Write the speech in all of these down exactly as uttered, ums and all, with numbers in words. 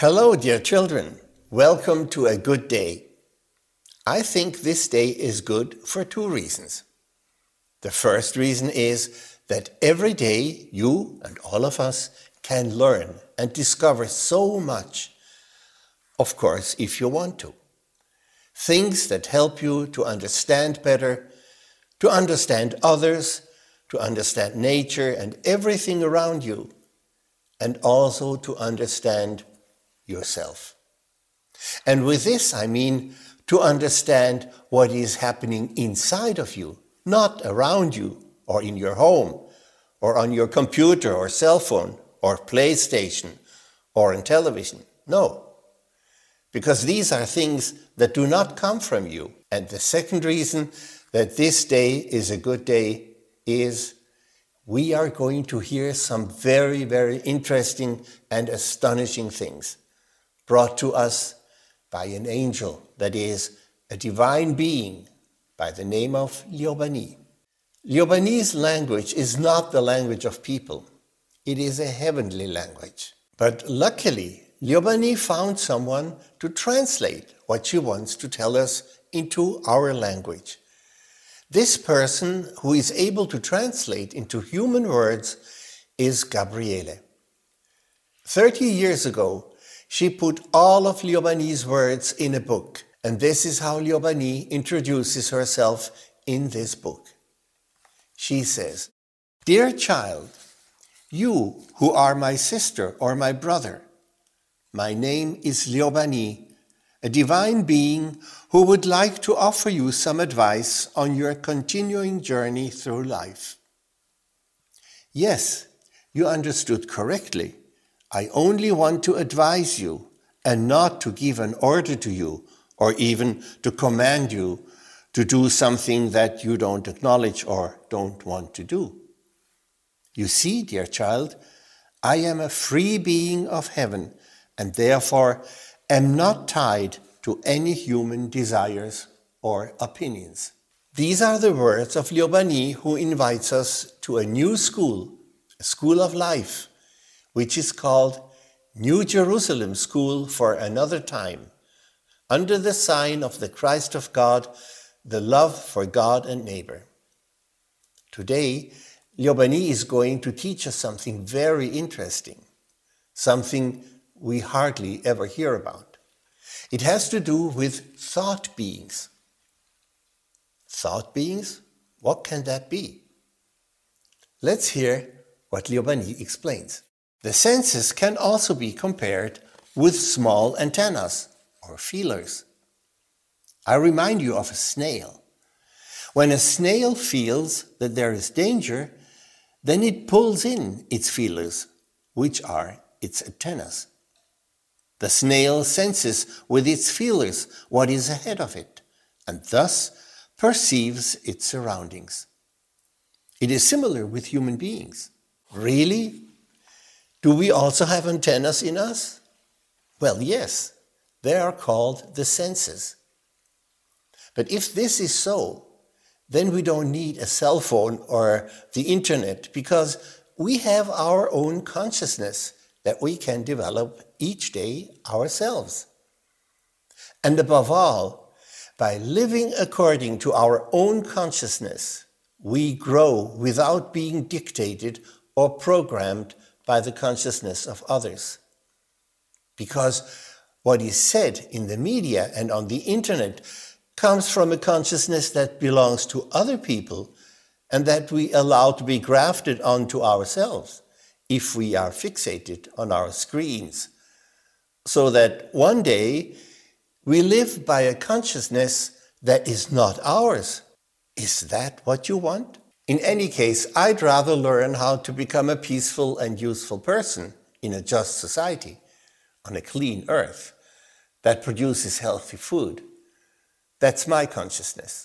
Hello, dear children. Welcome to a good day. I think this day is good for two reasons. The first reason is that every day you and all of us can learn and discover so much. Of course, if you want to. Things that help you to understand better, to understand others, to understand nature and everything around you, and also to understand yourself. And with this, I mean to understand what is happening inside of you, not around you or in your home or on your computer or cell phone or PlayStation or on television. No, because these are things that do not come from you. And the second reason that this day is a good day is we are going to hear some very, very interesting and astonishing things brought to us by an angel, that is, a divine being by the name of Liobani. Liobani's language is not the language of people. It is a heavenly language. But luckily, Liobani found someone to translate what she wants to tell us into our language. This person who is able to translate into human words is Gabriele. Thirty years ago, she put all of Liobani's words in a book, and this is how Liobani introduces herself in this book. She says, "Dear child, you who are my sister or my brother, my name is Liobani, a divine being who would like to offer you some advice on your continuing journey through life. Yes, you understood correctly. I only want to advise you and not to give an order to you or even to command you to do something that you don't acknowledge or don't want to do. You see, dear child, I am a free being of heaven and therefore am not tied to any human desires or opinions." These are the words of Liobani, who invites us to a new school, a school of life, which is called New Jerusalem School for Another Time, under the sign of the Christ of God, the love for God and neighbor. Today, Liobani is going to teach us something very interesting, something we hardly ever hear about. It has to do with thought beings. Thought beings? What can that be? Let's hear what Liobani explains. The senses can also be compared with small antennas or feelers. I remind you of a snail. When a snail feels that there is danger, then it pulls in its feelers, which are its antennas. The snail senses with its feelers what is ahead of it, and thus perceives its surroundings. It is similar with human beings. Really? Do we also have antennas in us? Well, yes, they are called the senses. But if this is so, then we don't need a cell phone or the internet, because we have our own consciousness that we can develop each day ourselves. And above all, by living according to our own consciousness, we grow without being dictated or programmed by the consciousness of others. Because what is said in the media and on the internet comes from a consciousness that belongs to other people and that we allow to be grafted onto ourselves if we are fixated on our screens, so that one day we live by a consciousness that is not ours. Is that what you want? In any case, I'd rather learn how to become a peaceful and useful person in a just society, on a clean earth, that produces healthy food. That's my consciousness.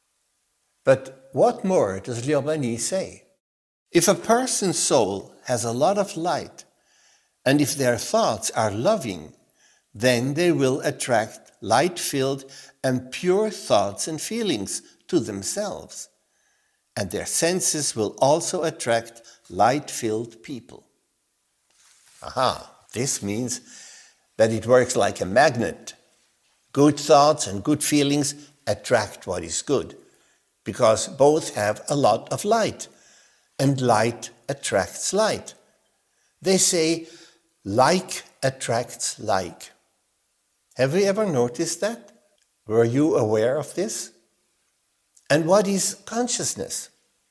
But what more does Liobani say? If a person's soul has a lot of light, and if their thoughts are loving, then they will attract light-filled and pure thoughts and feelings to themselves. And their senses will also attract light-filled people. Aha, this means that it works like a magnet. Good thoughts and good feelings attract what is good, because both have a lot of light, and light attracts light. They say, like attracts like. Have you ever noticed that? Were you aware of this? And what is consciousness?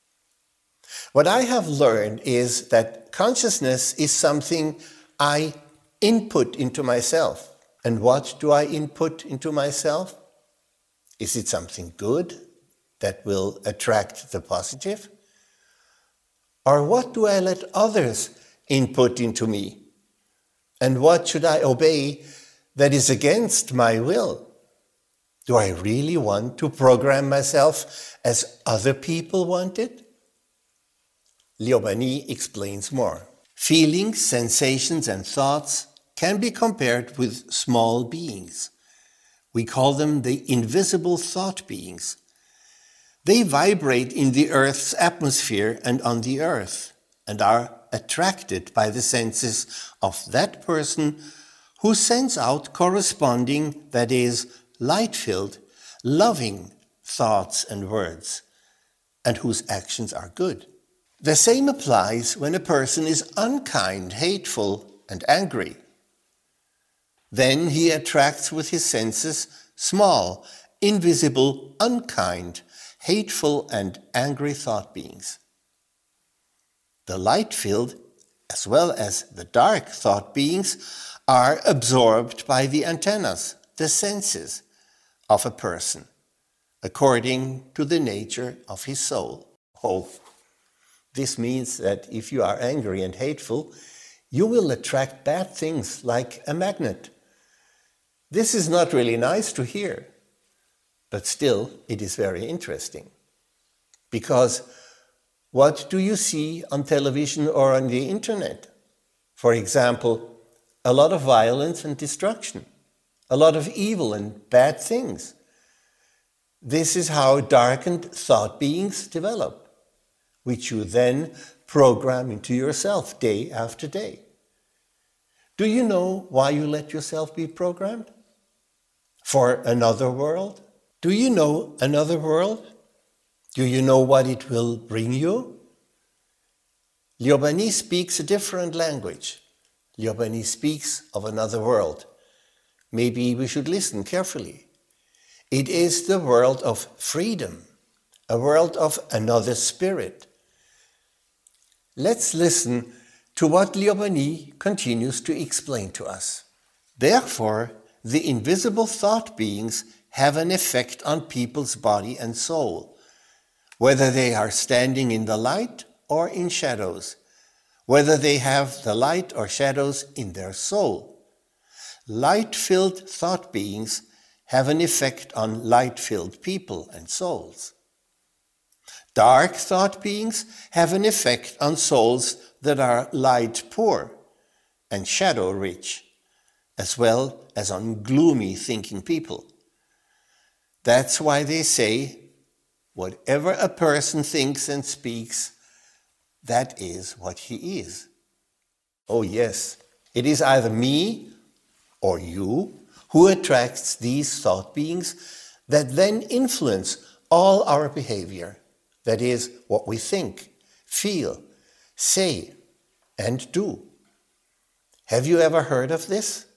What I have learned is that consciousness is something I input into myself. And what do I input into myself? Is it something good that will attract the positive? Or what do I let others input into me? And what should I obey that is against my will? Do I really want to program myself as other people want it? Liobani explains more. Feelings, sensations, and thoughts can be compared with small beings. We call them the invisible thought beings. They vibrate in the Earth's atmosphere and on the Earth, and are attracted by the senses of that person who sends out corresponding, that is, light-filled, loving thoughts and words, and whose actions are good. The same applies when a person is unkind, hateful, and angry. Then he attracts with his senses small, invisible, unkind, hateful, and angry thought beings. The light-filled, as well as the dark thought beings, are absorbed by the antennas, the senses, of a person, according to the nature of his soul. Oh, this means that if you are angry and hateful, you will attract bad things like a magnet. This is not really nice to hear, but still it is very interesting. Because what do you see on television or on the internet? For example, a lot of violence and destruction, a lot of evil and bad things. This is how darkened thought beings develop, which you then program into yourself day after day. Do you know why you let yourself be programmed? For another world? Do you know another world? Do you know what it will bring you? Liobani speaks a different language. Liobani speaks of another world. Maybe we should listen carefully. It is the world of freedom, a world of another spirit. Let's listen to what Liobani continues to explain to us. Therefore, the invisible thought beings have an effect on people's body and soul, whether they are standing in the light or in shadows, whether they have the light or shadows in their soul. Light-filled thought beings have an effect on light-filled people and souls. Dark thought beings have an effect on souls that are light-poor and shadow-rich, as well as on gloomy thinking people. That's why they say, whatever a person thinks and speaks, that is what he is. Oh yes, it is either me or you who attracts these thought beings that then influence all our behavior. That is, what we think, feel, say, and do. Have you ever heard of this?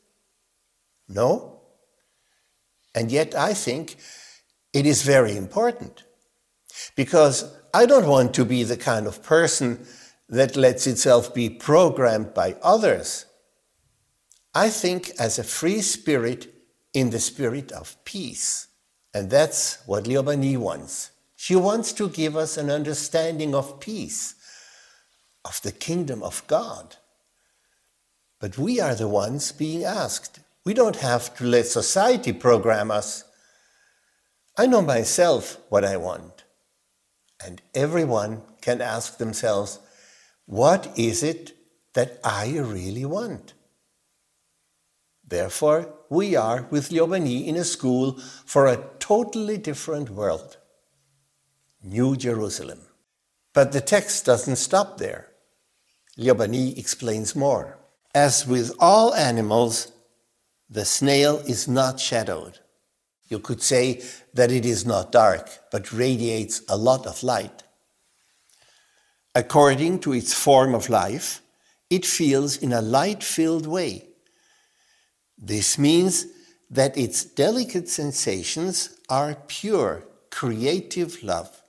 No? And yet I think it is very important, because I don't want to be the kind of person that lets itself be programmed by others. I think as a free spirit in the spirit of peace. And that's what Liobani wants. She wants to give us an understanding of peace, of the kingdom of God. But we are the ones being asked. We don't have to let society program us. I know myself what I want. And everyone can ask themselves, what is it that I really want? Therefore, we are with Liobani in a school for a totally different world. New Jerusalem. But the text doesn't stop there. Liobani explains more. As with all animals, the snail is not shadowed. You could say that it is not dark, but radiates a lot of light. According to its form of life, it feels in a light-filled way. This means that its delicate sensations are pure, creative love.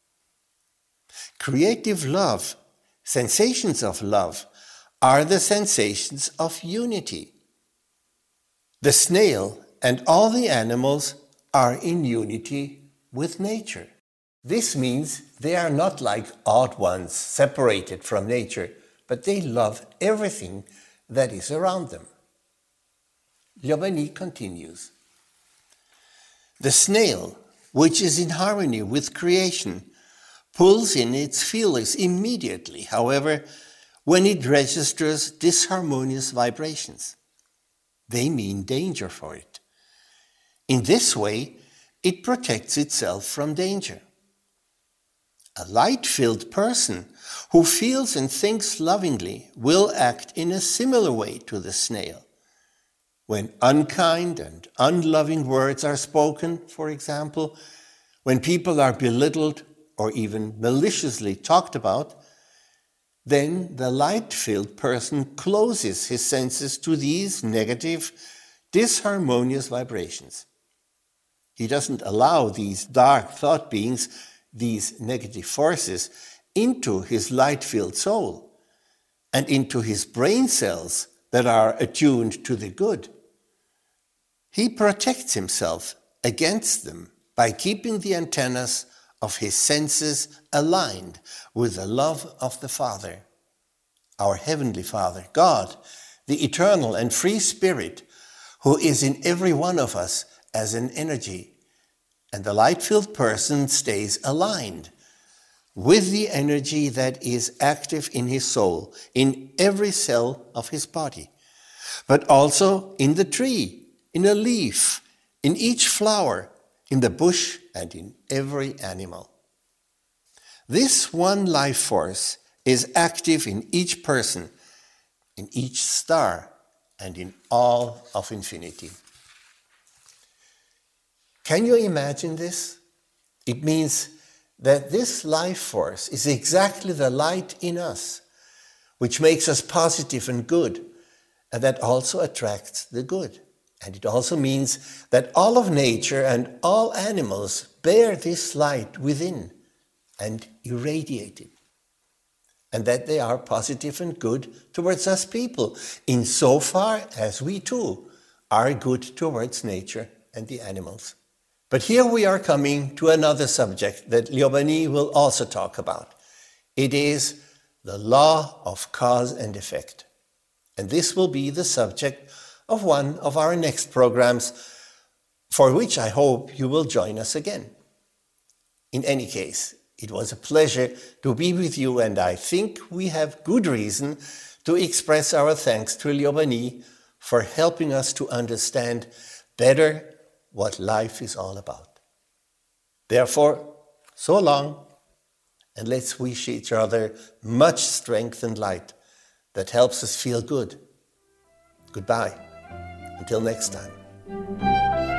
Creative love, sensations of love, are the sensations of unity. The snail and all the animals are in unity with nature. This means they are not like odd ones separated from nature, but they love everything that is around them. Liobani continues. The snail, which is in harmony with creation, pulls in its feelers immediately, however, when it registers disharmonious vibrations. They mean danger for it. In this way, it protects itself from danger. A light-filled person who feels and thinks lovingly will act in a similar way to the snail. When unkind and unloving words are spoken, for example, when people are belittled or even maliciously talked about, then the light-filled person closes his senses to these negative, disharmonious vibrations. He doesn't allow these dark thought beings, these negative forces, into his light-filled soul and into his brain cells that are attuned to the good. He protects himself against them by keeping the antennas of his senses aligned with the love of the Father, our Heavenly Father, God, the eternal and free Spirit, who is in every one of us as an energy. And the light-filled person stays aligned with the energy that is active in his soul, in every cell of his body, but also in the tree, in a leaf, in each flower, in the bush, and in every animal. This one life force is active in each person, in each star, and in all of infinity. Can you imagine this? It means that this life force is exactly the light in us, which makes us positive and good, and that also attracts the good. And it also means that all of nature and all animals bear this light within and irradiate it, and that they are positive and good towards us people, insofar as we too are good towards nature and the animals. But here we are coming to another subject that Liobani will also talk about. It is the law of cause and effect. And this will be the subject of one of our next programs, for which I hope you will join us again. In any case, it was a pleasure to be with you, and I think we have good reason to express our thanks to Liobani for helping us to understand better what life is all about. Therefore, so long, and let's wish each other much strength and light that helps us feel good. Goodbye. Until next time.